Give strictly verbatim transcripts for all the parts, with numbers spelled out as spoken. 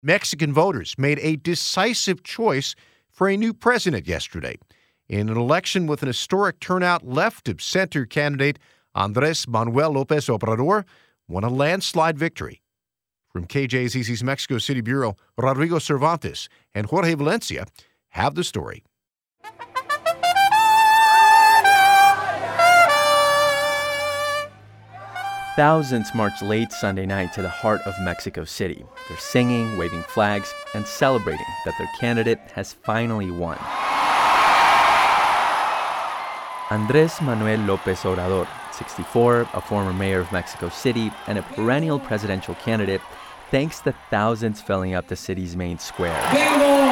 Mexican voters made a decisive choice for a new president yesterday. In an election with an historic turnout, left-of-center candidate Andrés Manuel López Obrador won a landslide victory. From K J Z Z's Mexico City Bureau, Rodrigo Cervantes and Jorge Valencia have the story. Thousands marched late Sunday night to the heart of Mexico City. They're singing, waving flags, and celebrating that their candidate has finally won. Andrés Manuel López Obrador, sixty-four, a former mayor of Mexico City, and a perennial presidential candidate, thanks to thousands filling up the city's main square. Vengo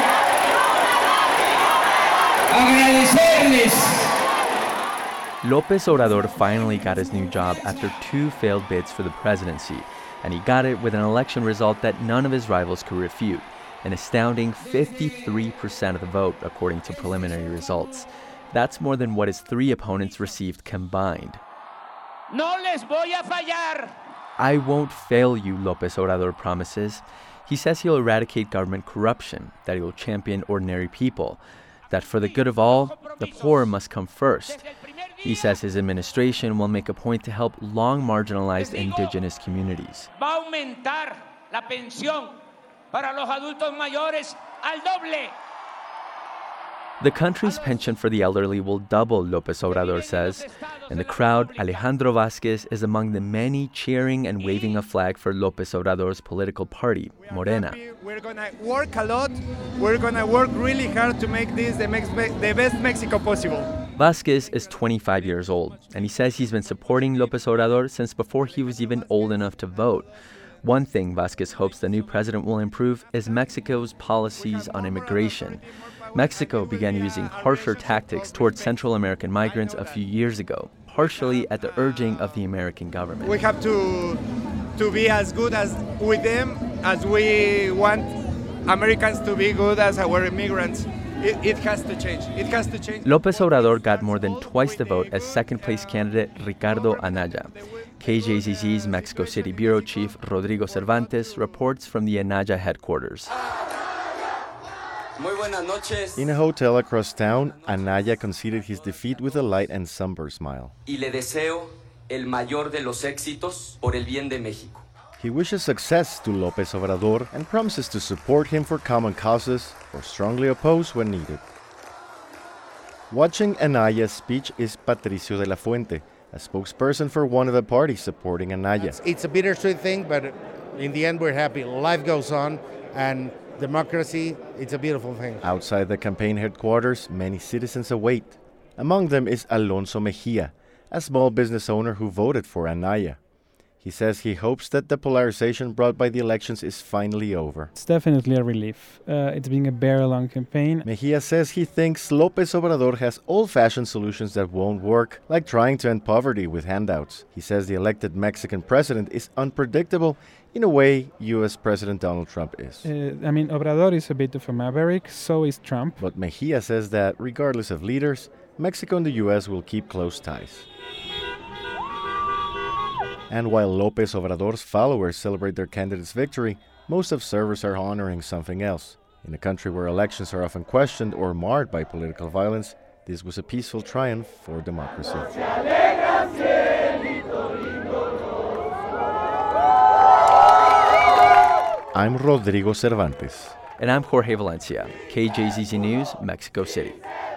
a agradecerles. López Obrador finally got his new job after two failed bids for the presidency, and he got it with an election result that none of his rivals could refute, an astounding fifty-three percent of the vote, according to preliminary results. That's more than what his three opponents received combined. No les voy a fallar. I won't fail you, López Obrador promises. He says he'll eradicate government corruption, that he will champion ordinary people, that for the good of all, the poor must come first. He says his administration will make a point to help long marginalized indigenous communities. Va a aumentar la pensión para los adultos mayores al doble. The country's pension for the elderly will double, López Obrador says. In the crowd, Alejandro Vázquez is among the many cheering and waving a flag for López Obrador's political party, Morena. We're going to work a lot. We're going to work really hard to make this the, Mex- the best Mexico possible. Vázquez is twenty-five years old, and he says he's been supporting López Obrador since before he was even old enough to vote. One thing Vázquez hopes the new president will improve is Mexico's policies on immigration. Mexico began using harsher tactics towards Central American migrants a few years ago, partially at the urging of the American government. We have to, to be as good as with them as we want Americans to be good as our immigrants. It, it has to change. It has to change. López Obrador got more than twice the vote as second-place candidate Ricardo Anaya. K J Z Z's Mexico City Bureau Chief Rodrigo Cervantes reports from the Anaya headquarters. In a hotel across town, Anaya conceded his defeat with a light and somber smile. Y le deseo el mayor de los éxitos por el bien de México. He wishes success to López Obrador and promises to support him for common causes or strongly oppose when needed. Watching Anaya's speech is Patricio de la Fuente, a spokesperson for one of the parties supporting Anaya. It's, it's a bittersweet thing, but in the end we're happy. Life goes on, and democracy, it's a beautiful thing. Outside the campaign headquarters, many citizens await. Among them is Alonso Mejia, a small business owner who voted for Anaya. He says he hopes that the polarization brought by the elections is finally over. It's definitely a relief. Uh, it's been a very long campaign. Mejia says he thinks López Obrador has old-fashioned solutions that won't work, like trying to end poverty with handouts. He says the elected Mexican president is unpredictable in a way U S President Donald Trump is. Uh, I mean, Obrador is a bit of a maverick, so is Trump. But Mejia says that, regardless of leaders, Mexico and the U S will keep close ties. And while López Obrador's followers celebrate their candidate's victory, most observers are honoring something else. In a country where elections are often questioned or marred by political violence, this was a peaceful triumph for democracy. I'm Rodrigo Cervantes. And I'm Jorge Valencia, K J Z Z News, Mexico City.